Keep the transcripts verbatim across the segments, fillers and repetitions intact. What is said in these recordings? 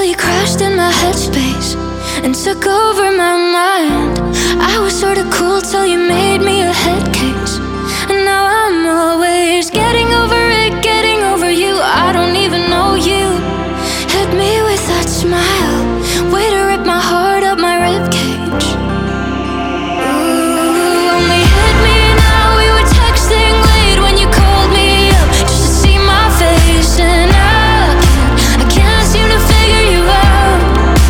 you crashed in my headspace and took over my mind. I was sorta cool till you made me a head case, and now I'm always getting over it, getting over you. I don't even know you. Hit me with that smile, way to rip my heart up my ribcage. Ooh, only hit me now. We were texting late when you called me up just to see my face, and I can't, I can't seem to figure you out.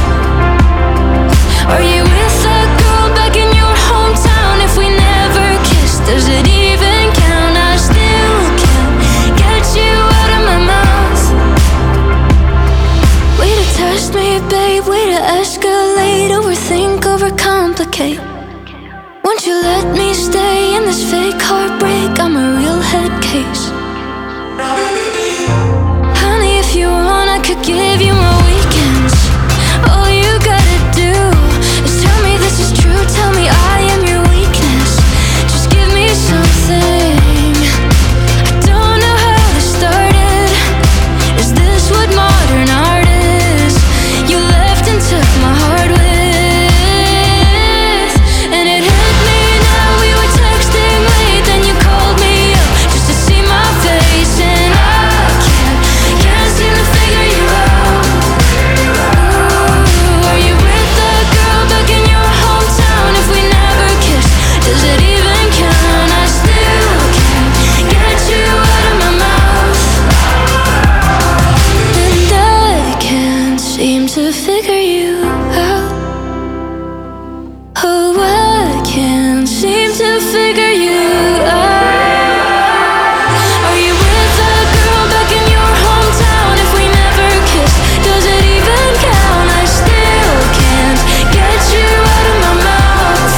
Are you with that girl back in your hometown? If we never kissed, does it even count? I still can't get you out of my mouth. Way to test me, babe, way to escalate, overthink, overcomplicate. Won't you let me stay in this fake heartbreak? I'm a real head case. Honey, if you want, I could give you my weekends. All you gotta do is tell me this is true, tell me I am your weakness. Just give me something. I don't know how this started. Is this what modern art is? You left and took my heart with, and it hit me now. We were texting late, then you called me up just to see my face, and I can't, can't seem to figure you out. Ooh, are you with that girl back in your hometown? If we never kissed, does it even count? I still can't get you out of my mouth, and I can't seem to figure you out. Oh, I can't seem to figure you out. Are you with that girl back in your hometown? If we never kissed, does it even count? I still can't get you out of my mouth.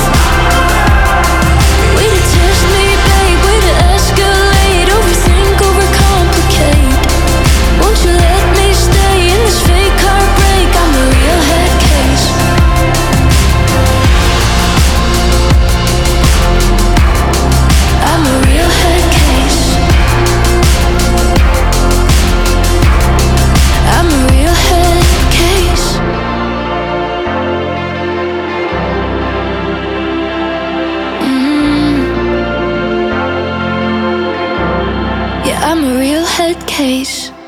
Way to test me, babe, way to escalate, overthink, overcomplicate. Won't you let me stay in this fake heartbreak? I'm a real head case. I'm a real head case. I'm a real head case. Mm. Yeah, I'm a real head case.